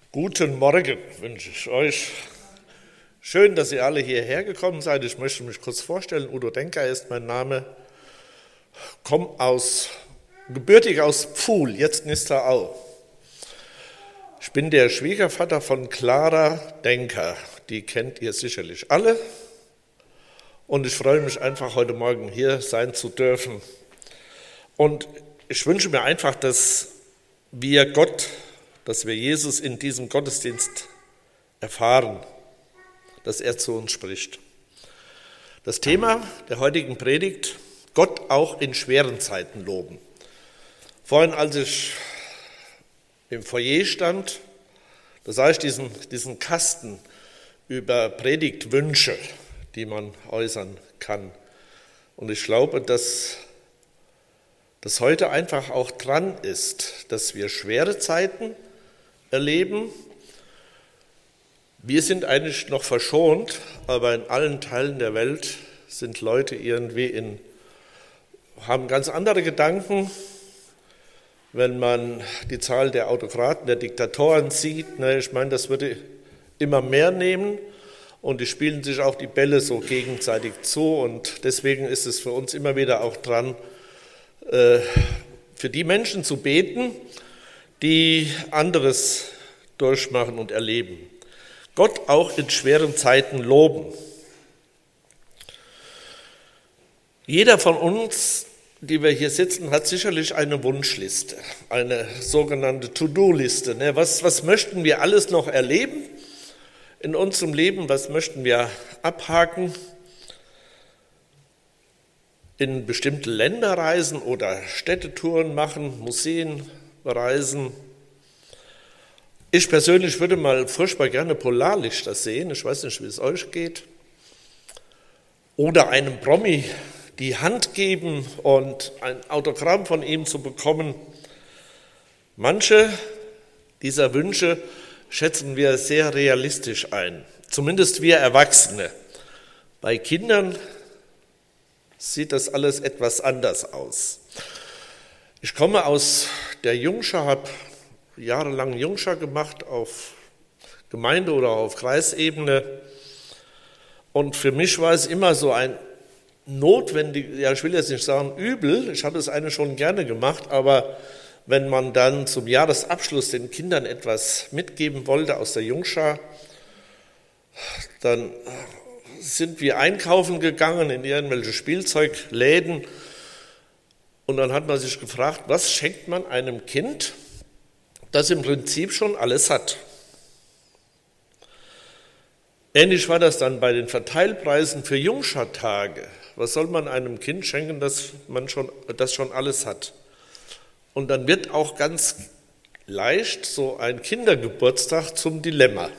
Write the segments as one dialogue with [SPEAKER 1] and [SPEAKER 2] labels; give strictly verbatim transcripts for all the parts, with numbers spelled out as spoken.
[SPEAKER 1] Guten Morgen wünsche ich euch. Schön, dass ihr alle hierher gekommen seid. Ich möchte mich kurz vorstellen. Udo Denker ist mein Name. Komme aus, gebürtig aus Pfuhl, jetzt Nisterau. Ich bin der Schwiegervater von Clara Denker. Die kennt ihr sicherlich alle. Und ich freue mich einfach, heute Morgen hier sein zu dürfen. Und ich wünsche mir einfach, dass wir Gott, dass wir Jesus in diesem Gottesdienst erfahren, dass er zu uns spricht. Das Thema der heutigen Predigt: Gott auch in schweren Zeiten loben. Vorhin, als ich im Foyer stand, da sah ich diesen, diesen Kasten über Predigtwünsche, die man äußern kann. Und ich glaube, dass das heute einfach auch dran ist, dass wir schwere Zeiten erleben. Wir sind eigentlich noch verschont, aber in allen Teilen der Welt sind Leute irgendwie in, haben ganz andere Gedanken. Wenn man die Zahl der Autokraten, der Diktatoren sieht, ne, ich meine, das würde immer mehr nehmen und die spielen sich auch die Bälle so gegenseitig zu, und deswegen ist es für uns immer wieder auch dran, äh, für die Menschen zu beten, die anderes durchmachen und erleben. Gott auch in schweren Zeiten loben. Jeder von uns, die wir hier sitzen, hat sicherlich eine Wunschliste, eine sogenannte To-Do-Liste. Was, was möchten wir alles noch erleben in unserem Leben? Was möchten wir abhaken? In bestimmte Länder reisen oder Städtetouren machen, Museen bereisen. Ich persönlich würde mal furchtbar gerne Polarlichter sehen. Ich weiß nicht, wie es euch geht. Oder einem Promi die Hand geben und ein Autogramm von ihm zu bekommen. Manche dieser Wünsche schätzen wir sehr realistisch ein, zumindest wir Erwachsene. Bei Kindern sieht das alles etwas anders aus. Ich komme aus der Jungschar, habe jahrelang Jungschar gemacht auf Gemeinde- oder auf Kreisebene, und für mich war es immer so ein notwendig, ja, ich will jetzt nicht sagen übel, ich habe es eigentlich schon gerne gemacht, aber wenn man dann zum Jahresabschluss den Kindern etwas mitgeben wollte aus der Jungschar, dann sind wir einkaufen gegangen in irgendwelche Spielzeugläden, und dann hat man sich gefragt, was schenkt man einem Kind, das im Prinzip schon alles hat. Ähnlich war das dann bei den Verteilpreisen für Jungschartage. Was soll man einem Kind schenken, das man schon, das schon alles hat? Und dann wird auch ganz leicht so ein Kindergeburtstag zum Dilemma.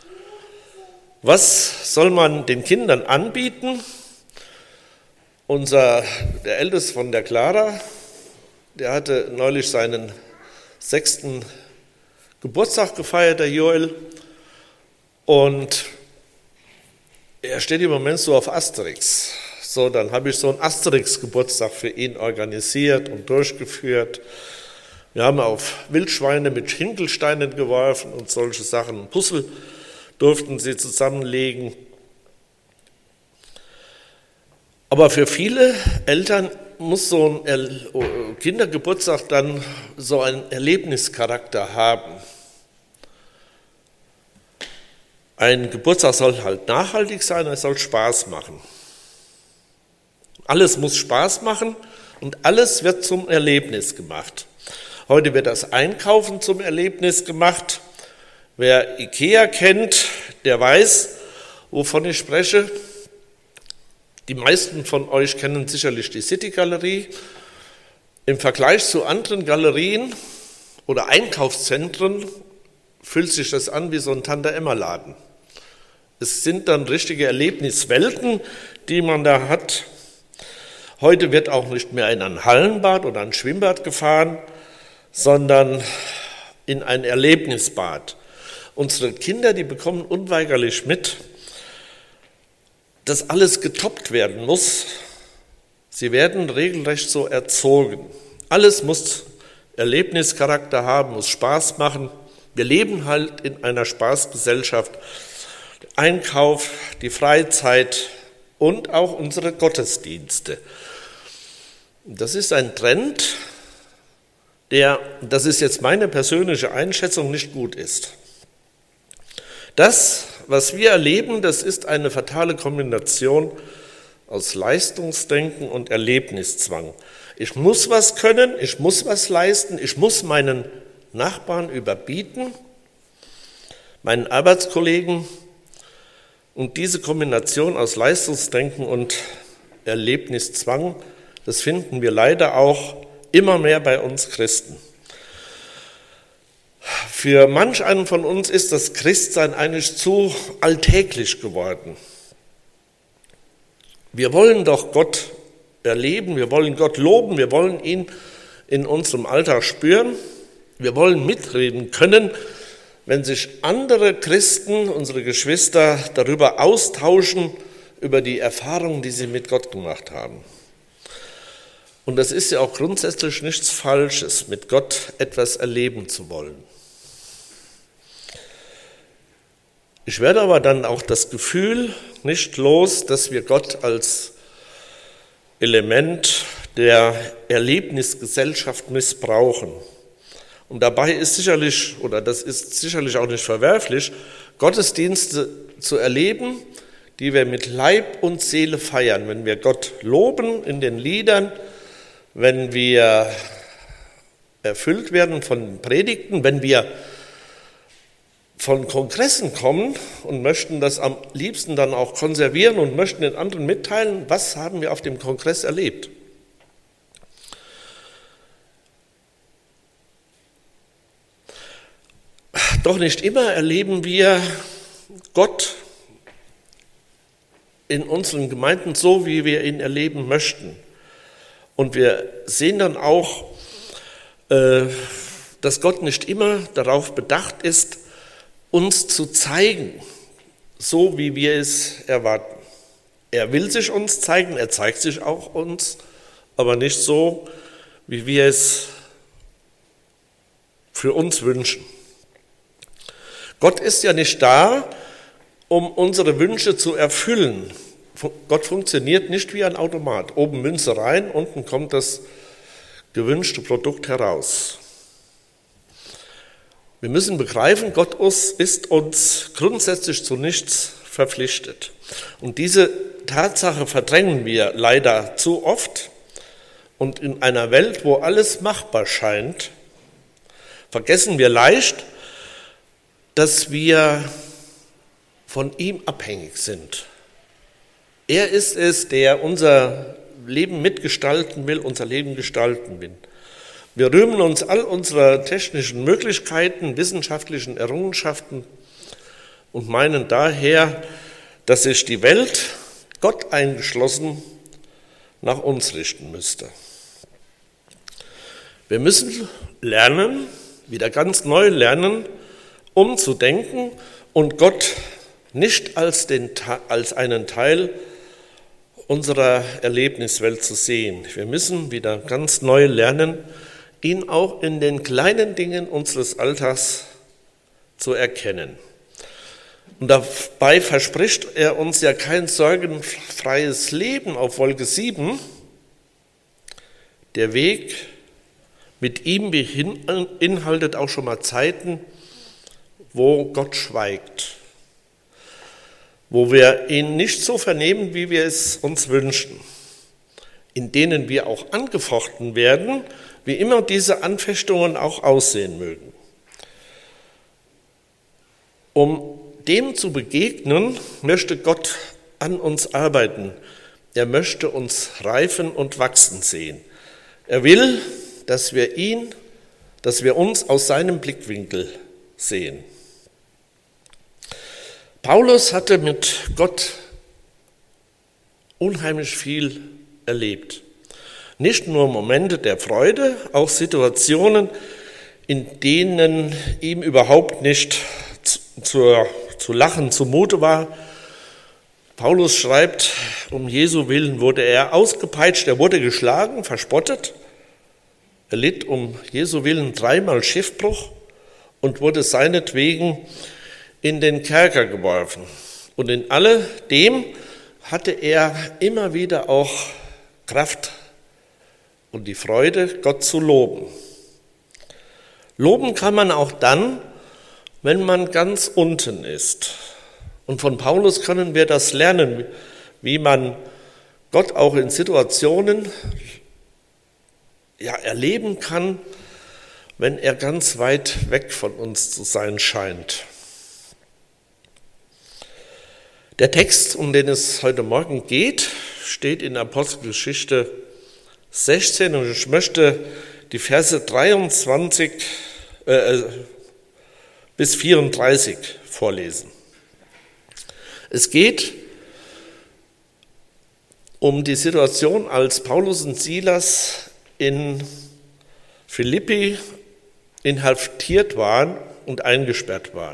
[SPEAKER 1] Was soll man den Kindern anbieten? Unser, der Älteste von der Clara, der hatte neulich seinen sechsten Geburtstag gefeiert, der Joel, und er steht im Moment so auf Asterix. So, dann habe ich so einen Asterix-Geburtstag für ihn organisiert und durchgeführt. Wir haben auf Wildschweine mit Hinkelsteinen geworfen und solche Sachen. Puzzle durften sie zusammenlegen. Aber für viele Eltern muss so ein Kindergeburtstag dann so einen Erlebnischarakter haben. Ein Geburtstag soll halt nachhaltig sein, er soll Spaß machen. Alles muss Spaß machen und alles wird zum Erlebnis gemacht. Heute wird das Einkaufen zum Erlebnis gemacht. Wer Ikea kennt, der weiß, wovon ich spreche. Die meisten von euch kennen sicherlich die City-Galerie. Im Vergleich zu anderen Galerien oder Einkaufszentren fühlt sich das an wie so ein Tante-Emma-Laden. Es sind dann richtige Erlebniswelten, die man da hat. Heute wird auch nicht mehr in ein Hallenbad oder ein Schwimmbad gefahren, sondern in ein Erlebnisbad. Unsere Kinder, die bekommen unweigerlich mit, dass alles getoppt werden muss. Sie werden regelrecht so erzogen. Alles muss Erlebnischarakter haben, muss Spaß machen. Wir leben halt in einer Spaßgesellschaft. Der Einkauf, die Freizeit und auch unsere Gottesdienste. Das ist ein Trend, der, das ist jetzt meine persönliche Einschätzung, nicht gut ist. Das, was wir erleben, das ist eine fatale Kombination aus Leistungsdenken und Erlebniszwang. Ich muss was können, ich muss was leisten, ich muss meinen Nachbarn überbieten, meinen Arbeitskollegen. Und diese Kombination aus Leistungsdenken und Erlebniszwang, das finden wir leider auch immer mehr bei uns Christen. Für manch einen von uns ist das Christsein eigentlich zu alltäglich geworden. Wir wollen doch Gott erleben, wir wollen Gott loben, wir wollen ihn in unserem Alltag spüren, wir wollen mitreden können, wenn sich andere Christen, unsere Geschwister, darüber austauschen, über die Erfahrungen, die sie mit Gott gemacht haben. Und das ist ja auch grundsätzlich nichts Falsches, mit Gott etwas erleben zu wollen. Ich werde aber dann auch das Gefühl nicht los, dass wir Gott als Element der Erlebnisgesellschaft missbrauchen. Und dabei ist sicherlich, oder das ist sicherlich auch nicht verwerflich, Gottesdienste zu erleben, die wir mit Leib und Seele feiern, wenn wir Gott loben in den Liedern, wenn wir erfüllt werden von Predigten, wenn wir von Kongressen kommen und möchten das am liebsten dann auch konservieren und möchten den anderen mitteilen, was haben wir auf dem Kongress erlebt. Doch nicht immer erleben wir Gott in unseren Gemeinden so, wie wir ihn erleben möchten. Und wir sehen dann auch, dass Gott nicht immer darauf bedacht ist, uns zu zeigen, so wie wir es erwarten. Er will sich uns zeigen, er zeigt sich auch uns, aber nicht so, wie wir es für uns wünschen. Gott ist ja nicht da, um unsere Wünsche zu erfüllen. Gott funktioniert nicht wie ein Automat. Oben Münze rein, unten kommt das gewünschte Produkt heraus. Wir müssen begreifen, Gott ist uns grundsätzlich zu nichts verpflichtet. Und diese Tatsache verdrängen wir leider zu oft. Und in einer Welt, wo alles machbar scheint, vergessen wir leicht, dass wir von ihm abhängig sind. Er ist es, der unser Leben mitgestalten will, unser Leben gestalten will. Wir rühmen uns all unserer technischen Möglichkeiten, wissenschaftlichen Errungenschaften und meinen daher, dass sich die Welt, Gott eingeschlossen, nach uns richten müsste. Wir müssen lernen, wieder ganz neu lernen, umzudenken und Gott nicht als, den, als einen Teil unserer Erlebniswelt zu sehen. Wir müssen wieder ganz neu lernen, ihn auch in den kleinen Dingen unseres Alltags zu erkennen. Und dabei verspricht er uns ja kein sorgenfreies Leben auf Wolke sieben. Der Weg mit ihm beinhaltet auch schon mal Zeiten, wo Gott schweigt, wo wir ihn nicht so vernehmen, wie wir es uns wünschen, in denen wir auch angefochten werden, wie immer diese Anfechtungen auch aussehen mögen. Um dem zu begegnen, möchte Gott an uns arbeiten. Er möchte uns reifen und wachsen sehen. Er will, dass wir ihn, dass wir uns aus seinem Blickwinkel sehen. Paulus hatte mit Gott unheimlich viel erlebt. Nicht nur Momente der Freude, auch Situationen, in denen ihm überhaupt nicht zu, zu lachen zumute war. Paulus schreibt, um Jesu Willen wurde er ausgepeitscht, er wurde geschlagen, verspottet. Er litt um Jesu Willen dreimal Schiffbruch und wurde seinetwegen in den Kerker geworfen. Und in alledem hatte er immer wieder auch Kraft und die Freude, Gott zu loben. Loben kann man auch dann, wenn man ganz unten ist. Und von Paulus können wir das lernen, wie man Gott auch in Situationen ja, erleben kann, wenn er ganz weit weg von uns zu sein scheint. Der Text, um den es heute Morgen geht, steht in Apostelgeschichte sechzehn und ich möchte die Verse dreiundzwanzig äh, bis vierunddreißig vorlesen. Es geht um die Situation, als Paulus und Silas in Philippi inhaftiert waren und eingesperrt waren.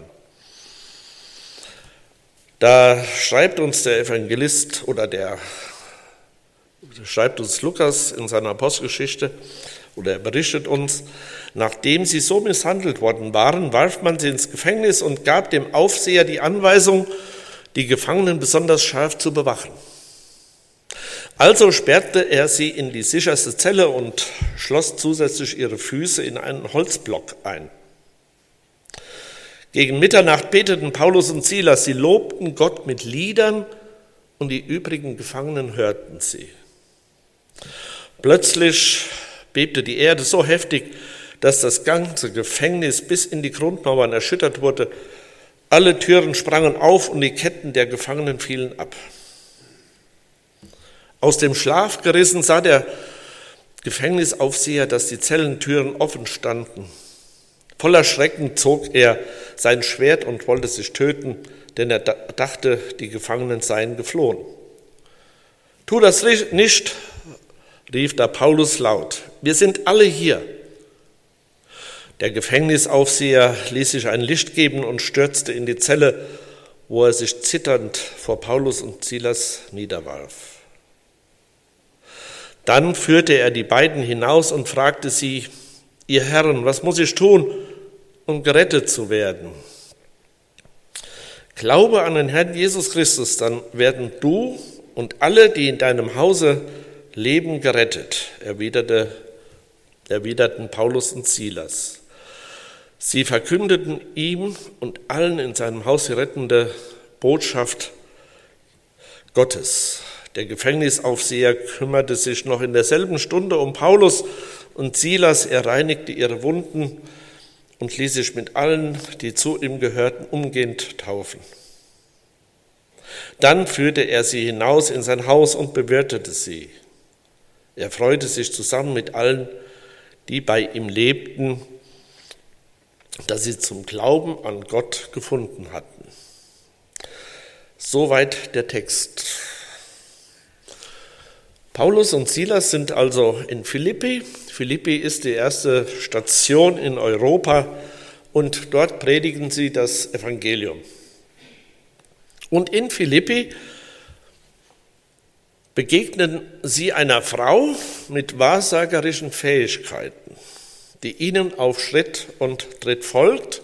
[SPEAKER 1] Da schreibt uns der Evangelist oder der schreibt uns Lukas in seiner Apostelgeschichte oder er berichtet uns, nachdem sie so misshandelt worden waren, warf man sie ins Gefängnis und gab dem Aufseher die Anweisung, die Gefangenen besonders scharf zu bewachen. Also sperrte er sie in die sicherste Zelle und schloss zusätzlich ihre Füße in einen Holzblock ein. Gegen Mitternacht beteten Paulus und Silas, sie lobten Gott mit Liedern und die übrigen Gefangenen hörten sie. Plötzlich bebte die Erde so heftig, dass das ganze Gefängnis bis in die Grundmauern erschüttert wurde. Alle Türen sprangen auf und die Ketten der Gefangenen fielen ab. Aus dem Schlaf gerissen sah der Gefängnisaufseher, dass die Zellentüren offen standen. Voller Schrecken zog er sein Schwert und wollte sich töten, denn er dachte, die Gefangenen seien geflohen. Tu das nicht, rief da Paulus laut. Wir sind alle hier. Der Gefängnisaufseher ließ sich ein Licht geben und stürzte in die Zelle, wo er sich zitternd vor Paulus und Silas niederwarf. Dann führte er die beiden hinaus und fragte sie, ihr Herren, was muss ich tun, um gerettet zu werden? Glaube an den Herrn Jesus Christus, dann werden du und alle, die in deinem Hause leben, gerettet, erwiderte, erwiderten Paulus und Silas. Sie verkündeten ihm und allen in seinem Haus die rettende Botschaft Gottes. Der Gefängnisaufseher kümmerte sich noch in derselben Stunde um Paulus und Silas. Er reinigte ihre Wunden und ließ sich mit allen, die zu ihm gehörten, umgehend taufen. Dann führte er sie hinaus in sein Haus und bewirtete sie. Er freute sich zusammen mit allen, die bei ihm lebten, dass sie zum Glauben an Gott gefunden hatten. Soweit der Text. Paulus und Silas sind also in Philippi. Philippi ist die erste Station in Europa und dort predigen sie das Evangelium. Und in Philippi begegnen sie einer Frau mit wahrsagerischen Fähigkeiten, die ihnen auf Schritt und Tritt folgt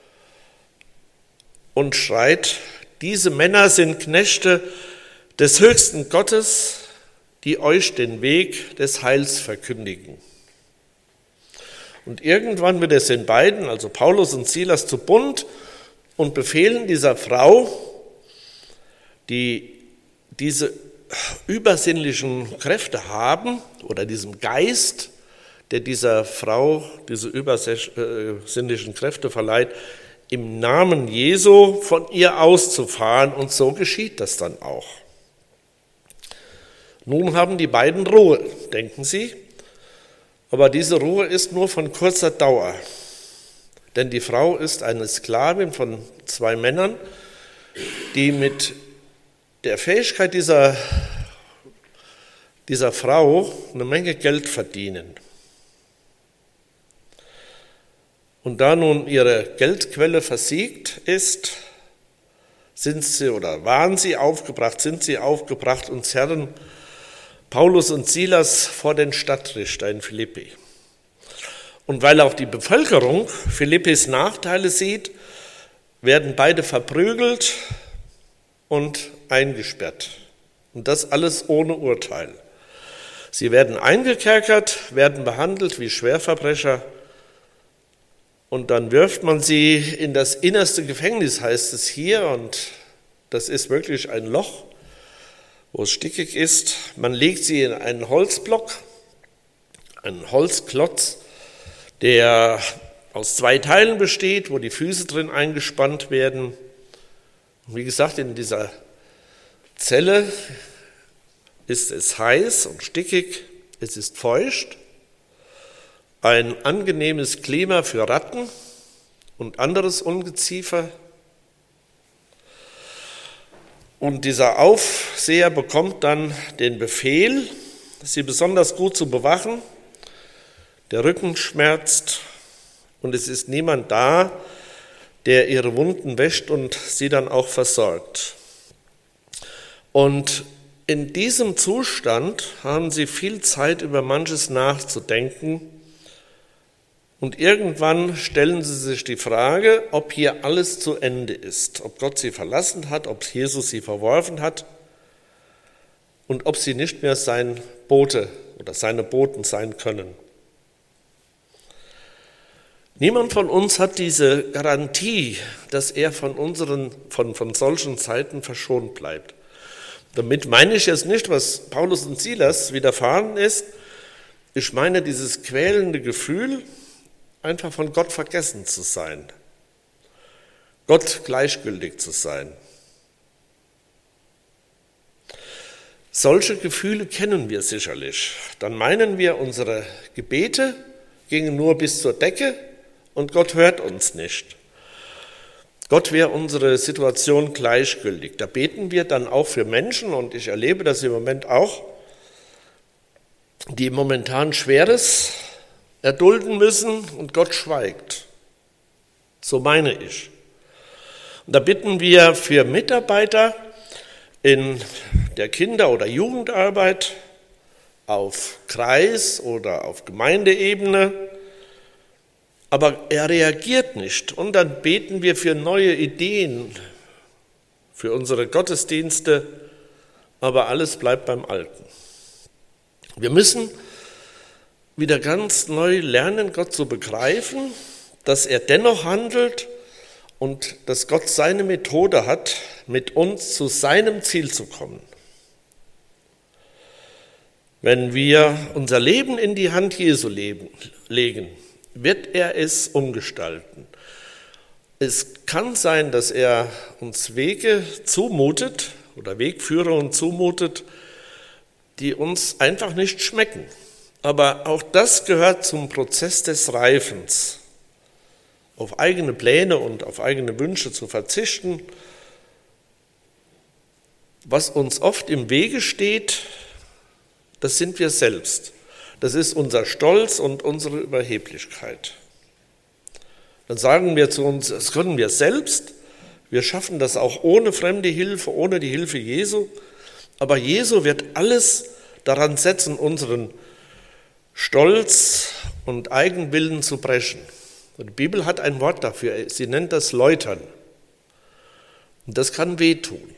[SPEAKER 1] und schreit, diese Männer sind Knechte des höchsten Gottes, die euch den Weg des Heils verkündigen. Und irgendwann wird es den beiden, also Paulus und Silas, zu bunt und befehlen dieser Frau, die diese übersinnlichen Kräfte haben, oder diesem Geist, der dieser Frau diese übersinnlichen Kräfte verleiht, im Namen Jesu von ihr auszufahren, und so geschieht das dann auch. Nun haben die beiden Ruhe, denken sie, aber diese Ruhe ist nur von kurzer Dauer, denn die Frau ist eine Sklavin von zwei Männern, die mit der Fähigkeit dieser, dieser Frau eine Menge Geld verdienen. Und da nun ihre Geldquelle versiegt ist, sind sie oder waren sie aufgebracht, sind sie aufgebracht und zerren Paulus und Silas vor den Stadtrichter in Philippi. Und weil auch die Bevölkerung Philippis Nachteile sieht, werden beide verprügelt und eingesperrt. Und das alles ohne Urteil. Sie werden eingekerkert, werden behandelt wie Schwerverbrecher und dann wirft man sie in das innerste Gefängnis, heißt es hier, und das ist wirklich ein Loch, wo es stickig ist. Man legt sie in einen Holzblock, einen Holzklotz, der aus zwei Teilen besteht, wo die Füße drin eingespannt werden. Und wie gesagt, in dieser Zelle ist es heiß und stickig, es ist feucht, ein angenehmes Klima für Ratten und anderes Ungeziefer. Und dieser Aufseher bekommt dann den Befehl, sie besonders gut zu bewachen. Der Rücken schmerzt und es ist niemand da, der ihre Wunden wäscht und sie dann auch versorgt. Und in diesem Zustand haben sie viel Zeit, über manches nachzudenken. Und irgendwann stellen sie sich die Frage, ob hier alles zu Ende ist, ob Gott sie verlassen hat, ob Jesus sie verworfen hat und ob sie nicht mehr sein Bote oder seine Boten sein können. Niemand von uns hat diese Garantie, dass er von, unseren, von, von solchen Zeiten verschont bleibt. Damit meine ich jetzt nicht, was Paulus und Silas widerfahren ist. Ich meine dieses quälende Gefühl, einfach von Gott vergessen zu sein, Gott gleichgültig zu sein. Solche Gefühle kennen wir sicherlich. Dann meinen wir, unsere Gebete gingen nur bis zur Decke und Gott hört uns nicht. Gott wäre unsere Situation gleichgültig. Da beten wir dann auch für Menschen, und ich erlebe das im Moment auch, die momentan Schweres erdulden müssen und Gott schweigt. So meine ich. Und da bitten wir für Mitarbeiter in der Kinder- oder Jugendarbeit auf Kreis- oder auf Gemeindeebene, aber er reagiert nicht. Und dann beten wir für neue Ideen, für unsere Gottesdienste, aber alles bleibt beim Alten. Wir müssen wieder ganz neu lernen, Gott zu begreifen, dass er dennoch handelt und dass Gott seine Methode hat, mit uns zu seinem Ziel zu kommen. Wenn wir unser Leben in die Hand Jesu legen, wird er es umgestalten. Es kann sein, dass er uns Wege zumutet oder Wegführungen zumutet, die uns einfach nicht schmecken. Aber auch das gehört zum Prozess des Reifens. Auf eigene Pläne und auf eigene Wünsche zu verzichten, was uns oft im Wege steht, das sind wir selbst. Das ist unser Stolz und unsere Überheblichkeit. Dann sagen wir zu uns, das können wir selbst, wir schaffen das auch ohne fremde Hilfe, ohne die Hilfe Jesu, aber Jesu wird alles daran setzen, unseren Stolz und Eigenwillen zu brechen. Und die Bibel hat ein Wort dafür, sie nennt das Läutern. Und das kann wehtun.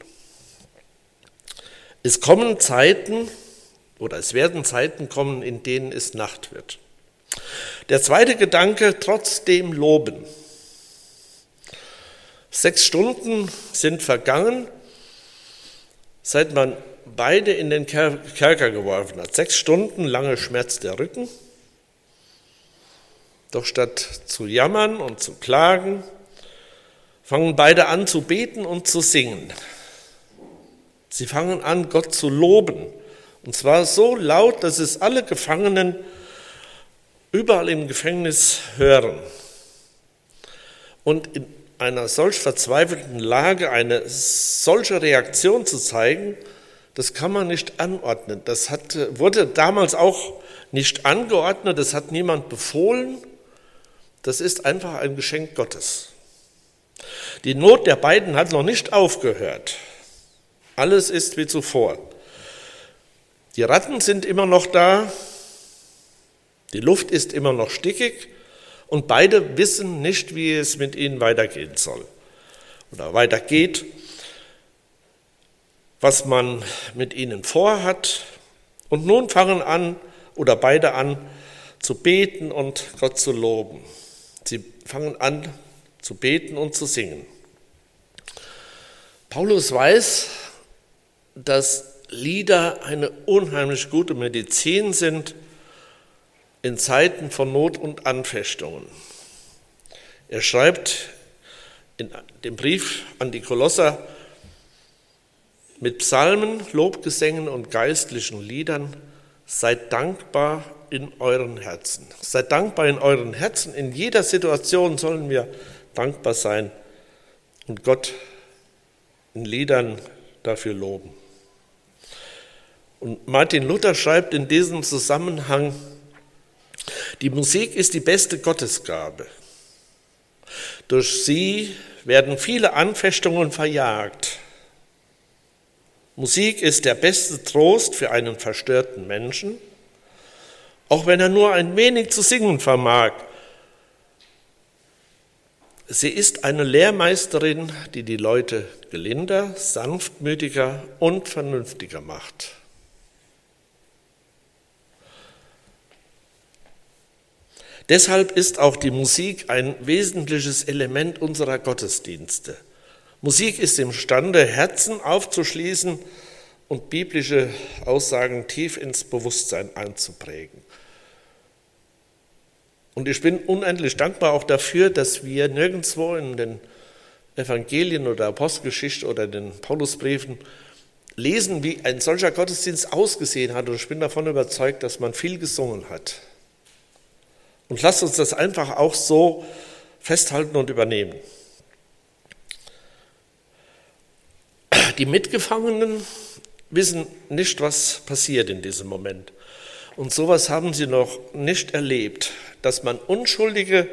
[SPEAKER 1] Es kommen Zeiten, oder es werden Zeiten kommen, in denen es Nacht wird. Der zweite Gedanke, trotzdem loben. Sechs Stunden sind vergangen, seit man beide in den Kerker geworfen hat. Sechs Stunden lange schmerzt der Rücken. Doch statt zu jammern und zu klagen, fangen beide an zu beten und zu singen. Sie fangen an, Gott zu loben. Und zwar so laut, dass es alle Gefangenen überall im Gefängnis hören. Und in einer solch verzweifelten Lage eine solche Reaktion zu zeigen, das kann man nicht anordnen. Das hat, wurde damals auch nicht angeordnet, das hat niemand befohlen. Das ist einfach ein Geschenk Gottes. Die Not der beiden hat noch nicht aufgehört. Alles ist wie zuvor. Die Ratten sind immer noch da, die Luft ist immer noch stickig Und beide wissen nicht, wie es mit ihnen weitergehen soll oder weitergeht, was man mit ihnen vorhat. Und nun fangen an oder beide an zu beten und Gott zu loben. Sie fangen an zu beten und zu singen. Paulus weiß, dass Lieder eine unheimlich gute Medizin sind in Zeiten von Not und Anfechtungen. Er schreibt in dem Brief an die Kolosser: Mit Psalmen, Lobgesängen und geistlichen Liedern seid dankbar in euren Herzen. Seid dankbar in euren Herzen. In jeder Situation sollen wir dankbar sein und Gott in Liedern dafür loben. Und Martin Luther schreibt in diesem Zusammenhang: Die Musik ist die beste Gottesgabe. Durch sie werden viele Anfechtungen verjagt. Musik ist der beste Trost für einen verstörten Menschen, auch wenn er nur ein wenig zu singen vermag. Sie ist eine Lehrmeisterin, die die Leute gelinder, sanftmütiger und vernünftiger macht. Deshalb ist auch die Musik ein wesentliches Element unserer Gottesdienste. Musik ist imstande, Herzen aufzuschließen und biblische Aussagen tief ins Bewusstsein einzuprägen. Und ich bin unendlich dankbar auch dafür, dass wir nirgendwo in den Evangelien oder Apostelgeschichte oder den Paulusbriefen lesen, wie ein solcher Gottesdienst ausgesehen hat. Und ich bin davon überzeugt, dass man viel gesungen hat. Und lasst uns das einfach auch so festhalten und übernehmen. Die Mitgefangenen wissen nicht, was passiert in diesem Moment. Und sowas haben sie noch nicht erlebt, dass man Unschuldige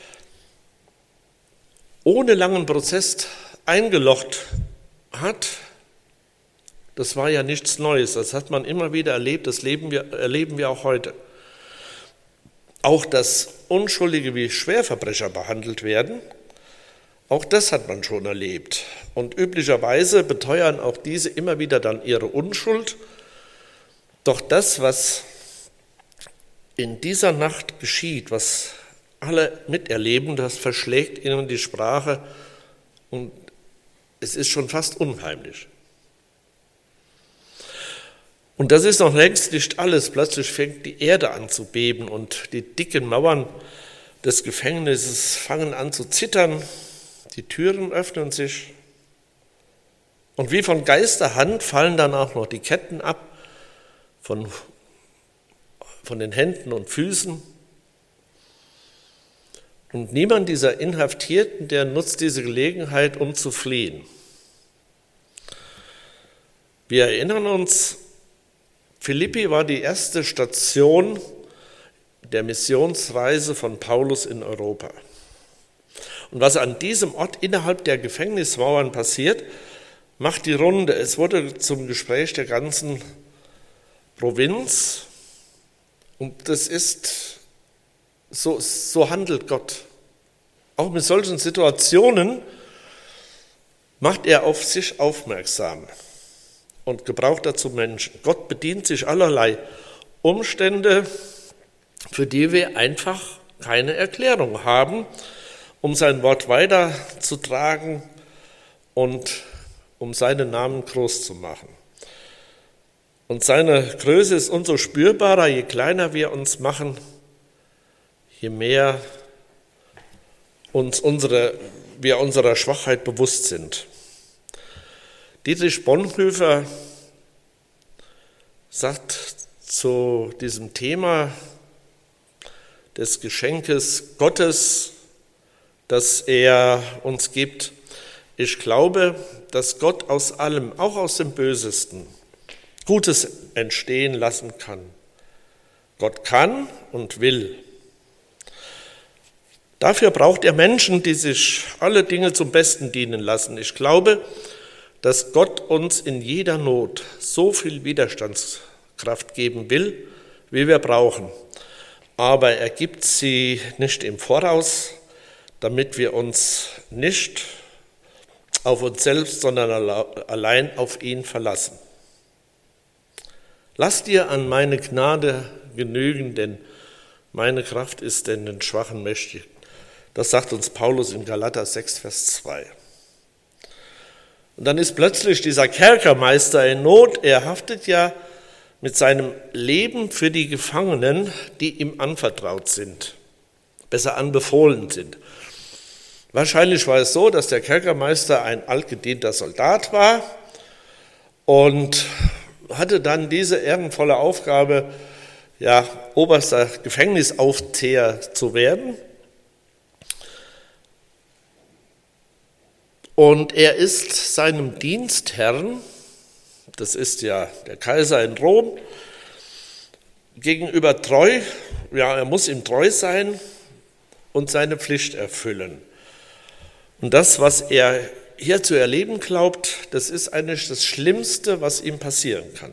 [SPEAKER 1] ohne langen Prozess eingelocht hat. Das war ja nichts Neues, das hat man immer wieder erlebt, das leben wir, erleben wir auch heute. Auch dass Unschuldige wie Schwerverbrecher behandelt werden, auch das hat man schon erlebt. Und üblicherweise beteuern auch diese immer wieder dann ihre Unschuld. Doch das, was in dieser Nacht geschieht, was alle miterleben, das verschlägt ihnen die Sprache und es ist schon fast unheimlich. Und das ist noch längst nicht alles. Plötzlich fängt die Erde an zu beben und die dicken Mauern des Gefängnisses fangen an zu zittern. Die Türen öffnen sich und wie von Geisterhand fallen dann auch noch die Ketten ab von, von den Händen und Füßen. Und niemand dieser Inhaftierten, der nutzt diese Gelegenheit, um zu fliehen. Wir erinnern uns, Philippi war die erste Station der Missionsreise von Paulus in Europa. Und was an diesem Ort innerhalb der Gefängnismauern passiert, macht die Runde. Es wurde zum Gespräch der ganzen Provinz. Und das ist, so, so handelt Gott. Auch mit solchen Situationen macht er auf sich aufmerksam und gebraucht dazu Menschen. Gott bedient sich allerlei Umstände, für die wir einfach keine Erklärung haben, um sein Wort weiterzutragen und um seinen Namen groß zu machen. Und seine Größe ist umso spürbarer, je kleiner wir uns machen, je mehr uns unsere, wir unserer Schwachheit bewusst sind. Dietrich Bonhoeffer sagt zu diesem Thema des Geschenkes Gottes, das er uns gibt: Ich glaube, dass Gott aus allem, auch aus dem Bösesten, Gutes entstehen lassen kann. Gott kann und will. Dafür braucht er Menschen, die sich alle Dinge zum Besten dienen lassen. Ich glaube, dass Gott uns in jeder Not so viel Widerstandskraft geben will, wie wir brauchen. aber er gibt sie nicht im Voraus, damit wir uns nicht auf uns selbst, sondern allein auf ihn verlassen. Lass dir an meine Gnade genügen, denn meine Kraft ist in den Schwachen mächtig. Das sagt uns Paulus in Galater sechs, Vers zwei. Und dann ist plötzlich dieser Kerkermeister in Not. Er haftet ja mit seinem Leben für die Gefangenen, die ihm anvertraut sind, besser anbefohlen sind. Wahrscheinlich war es so, dass der Kerkermeister ein altgedienter Soldat war und hatte dann diese ehrenvolle Aufgabe, ja, oberster Gefängnisaufseher zu werden. Und er ist seinem Dienstherrn, das ist ja der Kaiser in Rom, gegenüber treu. Ja, er muss ihm treu sein und seine Pflicht erfüllen. Und das, was er hier zu erleben glaubt, das ist eigentlich das Schlimmste, was ihm passieren kann.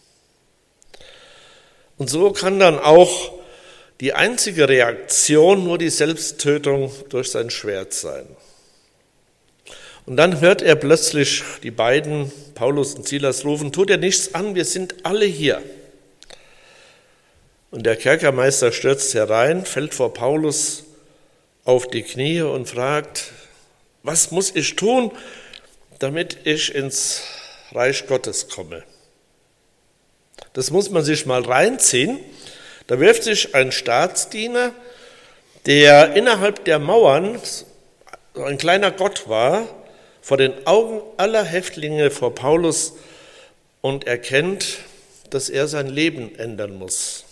[SPEAKER 1] Und so kann dann auch die einzige Reaktion nur die Selbsttötung durch sein Schwert sein. Und dann hört er plötzlich die beiden, Paulus und Silas, rufen, tut dir nichts an, wir sind alle hier. Und der Kerkermeister stürzt herein, fällt vor Paulus auf die Knie und fragt, was muss ich tun, damit ich ins Reich Gottes komme? Das muss man sich mal reinziehen. Da wirft sich ein Staatsdiener, der innerhalb der Mauern ein kleiner Gott war, vor den Augen aller Häftlinge vor Paulus und erkennt, dass er sein Leben ändern muss.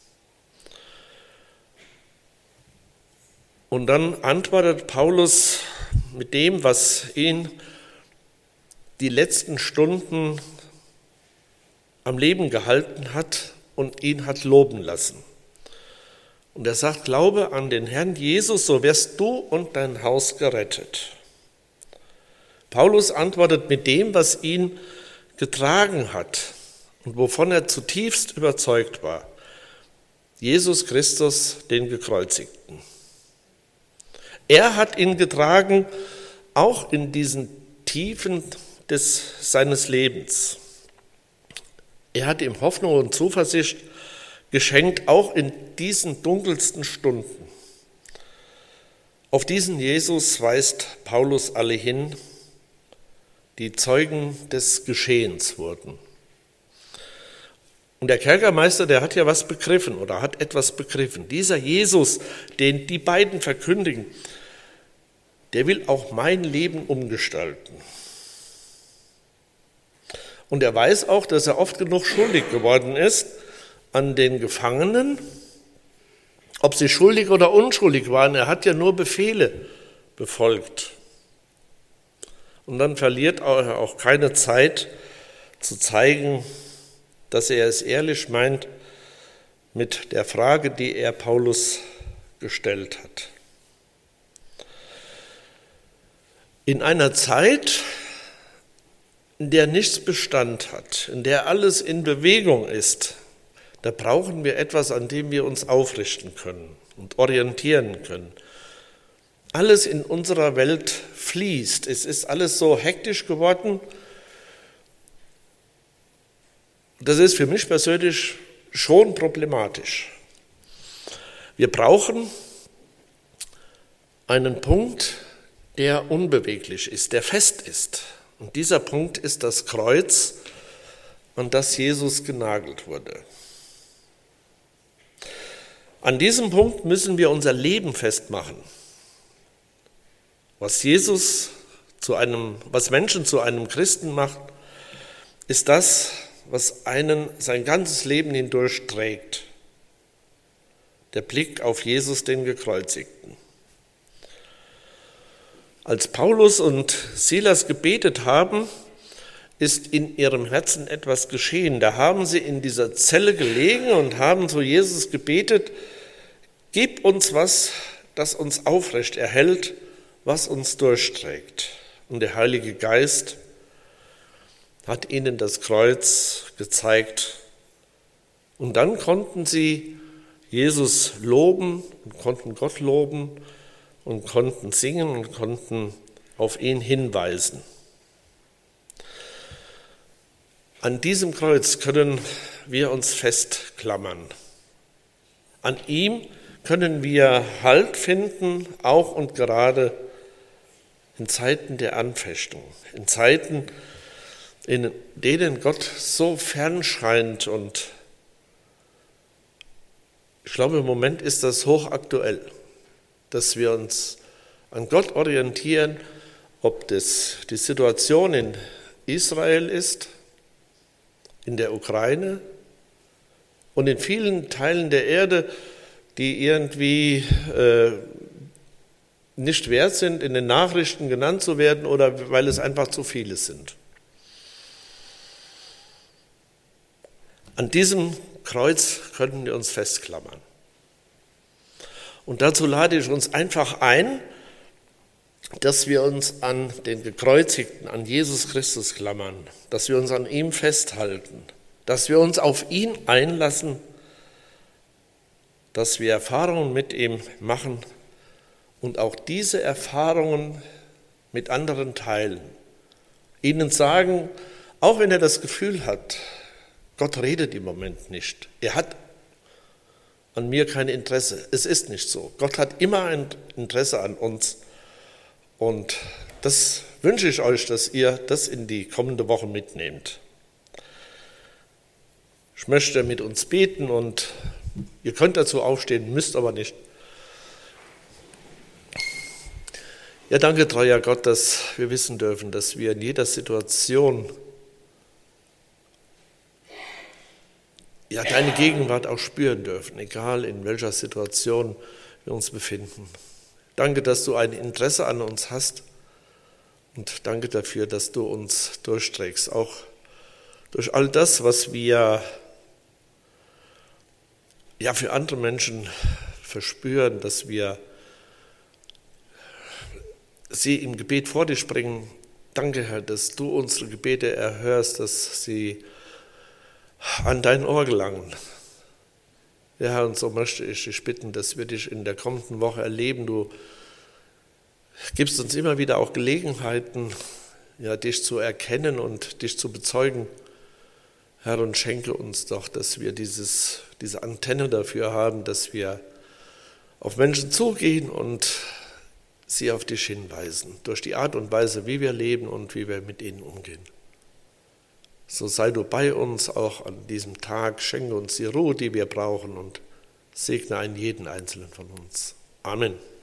[SPEAKER 1] Und dann antwortet Paulus mit dem, was ihn die letzten Stunden am Leben gehalten hat und ihn hat loben lassen. Und er sagt, glaube an den Herrn Jesus, so wirst du und dein Haus gerettet. Paulus antwortet mit dem, was ihn getragen hat und wovon er zutiefst überzeugt war. Jesus Christus, den Gekreuzigten. Er hat ihn getragen, auch in diesen Tiefen des, seines Lebens. Er hat ihm Hoffnung und Zuversicht geschenkt, auch in diesen dunkelsten Stunden. Auf diesen Jesus weist Paulus alle hin, die Zeugen des Geschehens wurden. Und der Kerkermeister, der hat ja was begriffen oder hat etwas begriffen. Dieser Jesus, den die beiden verkündigen, der will auch mein Leben umgestalten. Und er weiß auch, dass er oft genug schuldig geworden ist an den Gefangenen, ob sie schuldig oder unschuldig waren. Er hat ja nur Befehle befolgt. Und dann verliert er auch keine Zeit zu zeigen, dass er es ehrlich meint mit der Frage, die er Paulus gestellt hat. In einer Zeit, in der nichts Bestand hat, in der alles in Bewegung ist, da brauchen wir etwas, an dem wir uns aufrichten können und orientieren können. Alles in unserer Welt fließt. Es ist alles so hektisch geworden. Das ist für mich persönlich schon problematisch. Wir brauchen einen Punkt, der unbeweglich ist, der fest ist. Und dieser Punkt ist das Kreuz, an das Jesus genagelt wurde. An diesem Punkt müssen wir unser Leben festmachen. Was Jesus zu einem, was Menschen zu einem Christen macht, ist das, was einen sein ganzes Leben hindurch trägt. Der Blick auf Jesus, den Gekreuzigten. Als Paulus und Silas gebetet haben, ist in ihrem Herzen etwas geschehen. Da haben sie in dieser Zelle gelegen und haben zu Jesus gebetet, gib uns was, das uns aufrecht erhält, was uns durchträgt. Und der Heilige Geist hat ihnen das Kreuz gezeigt. Und dann konnten sie Jesus loben und konnten Gott loben und konnten singen und konnten auf ihn hinweisen. An diesem Kreuz können wir uns festklammern. An ihm können wir Halt finden, auch und gerade in Zeiten der Anfechtung, in Zeiten, in denen Gott so fern scheint. Und ich glaube, im Moment ist das hochaktuell, dass wir uns an Gott orientieren, ob das die Situation in Israel ist, in der Ukraine und in vielen Teilen der Erde, die irgendwie äh, nicht wert sind, in den Nachrichten genannt zu werden oder weil es einfach zu viele sind. An diesem Kreuz können wir uns festklammern. Und dazu lade ich uns einfach ein, dass wir uns an den Gekreuzigten, an Jesus Christus klammern, dass wir uns an ihm festhalten, dass wir uns auf ihn einlassen, dass wir Erfahrungen mit ihm machen und auch diese Erfahrungen mit anderen teilen. Ihnen sagen, auch wenn er das Gefühl hat, Gott redet im Moment nicht, er hat an mir kein Interesse. Es ist nicht so. Gott hat immer ein Interesse an uns. Und das wünsche ich euch, dass ihr das in die kommende Woche mitnehmt. Ich möchte mit uns beten und ihr könnt dazu aufstehen, müsst aber nicht. Ja, danke, treuer Gott, dass wir wissen dürfen, dass wir in jeder Situation ja deine Gegenwart auch spüren dürfen, egal in welcher Situation wir uns befinden. Danke, dass du ein Interesse an uns hast und danke dafür, dass du uns durchträgst, auch durch all das, was wir ja für andere Menschen verspüren, dass wir sie im Gebet vor dich bringen. Danke, Herr, dass du unsere Gebete erhörst, dass sie an dein Ohr gelangen. Ja, Herr, und so möchte ich dich bitten, dass wir dich in der kommenden Woche erleben. Du gibst uns immer wieder auch Gelegenheiten, ja, dich zu erkennen und dich zu bezeugen. Herr, und schenke uns doch, dass wir dieses, diese Antenne dafür haben, dass wir auf Menschen zugehen und sie auf dich hinweisen, durch die Art und Weise, wie wir leben und wie wir mit ihnen umgehen. So sei du bei uns auch an diesem Tag, schenke uns die Ruhe, die wir brauchen und segne einen jeden Einzelnen von uns. Amen.